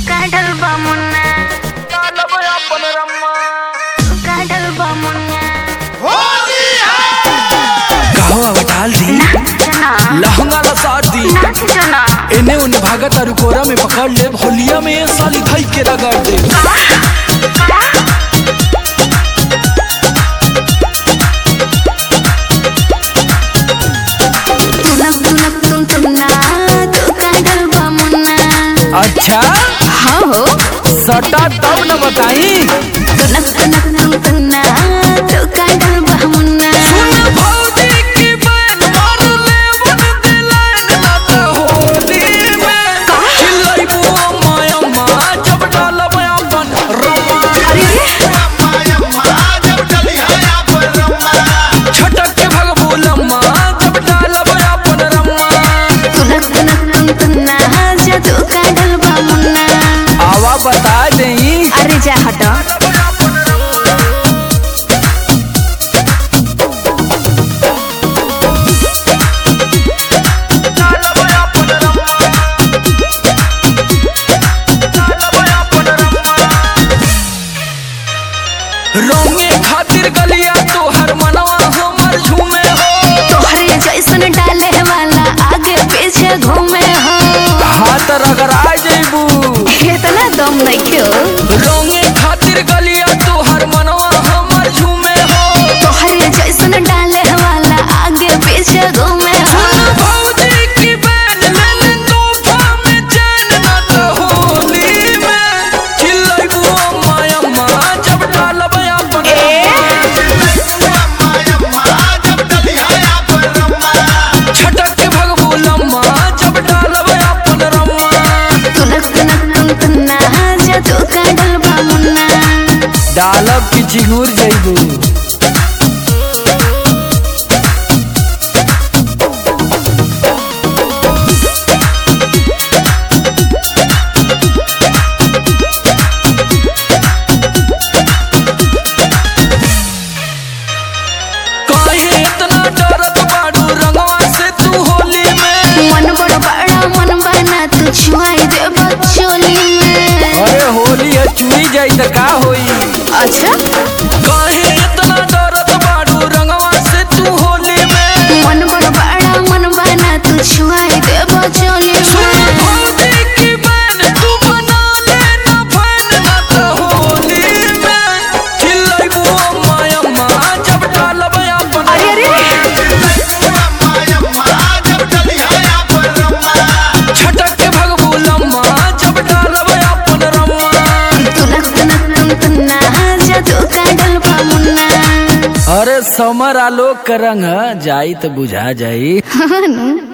काढल बा मुन्ना कालब अपन रम्मा काढल बा मुन्ना होली है कहवा बटाल दी जना लहंगा ला साथ दी नाच जना एने उन्हें भागत तारू कोरा में पकड़ ले होलिया में ये साली भाई के रगड़ दे अच्छा हाँ हो सटा तब न बताई तुनक तुनक तुम तुन्ना तो काढल बा मुन्ना सुन भौजी की बहन मार ले बन दिलान ना तो होली में चिल्लाइबो माया माँ जब डालब अपन रम्मा अरे जब डली है अपन रम्मा छटक के भगबो लम्मा जब डालब अपन रम्मा तुनक तुनक तुम तुन्ना जादू काढल बा मुन्ना आवा बता देई अरे जा हटो रोंगे खातिर गलिया तो हर मनवा हमर झूमे हो तोहरे जैसन डाले वाला आगे पीछे घूमे हो हाथ रगड़ा जेबू इतना दम नहीं क्यों रोंगे खातिर गलिया तो हर मनवा हमर झूमे हो तोहरे जैसन डाले वाला आगे पीछे घूमे हो भौजी की बहन ले ले तोहफा में चैन ना तो होली में चिल्लाइबू माया माँ जब डालब अपन जब डली है अपन रम्मा छटक के भगबू लम्मा जब डालब अपन रम्मा तुनक तुनक तुम तुन्ना जादू काढल बा मुन्ना डालब की चिंगूर जइबू काहे इतना डरत बाड़ू रंगवा से तू होली में मन बड़ बड़ा मन बना तू छुआई दे बचोली में अरे होली है चुई जाई त का होई अच्छा काहे इतना डरत बाड़ू रंगवा से तू होली में मन बड़ बड़ा मन बना तू छुआई दे बचोली में भौजी की बहन तू बना लेना फैन ना तो होली में चिल्लाइबू माया माँ जब डालब अपन अरे जब डली है अपन रम्मा छटक के भगबू लम्मा जब डालब अपन रम्मा तुनक तुनक तुम तुन्ना जादू काढल बा मुन्ना अरे समर आलोक का रंग जाई तो बुझा जाई हाँ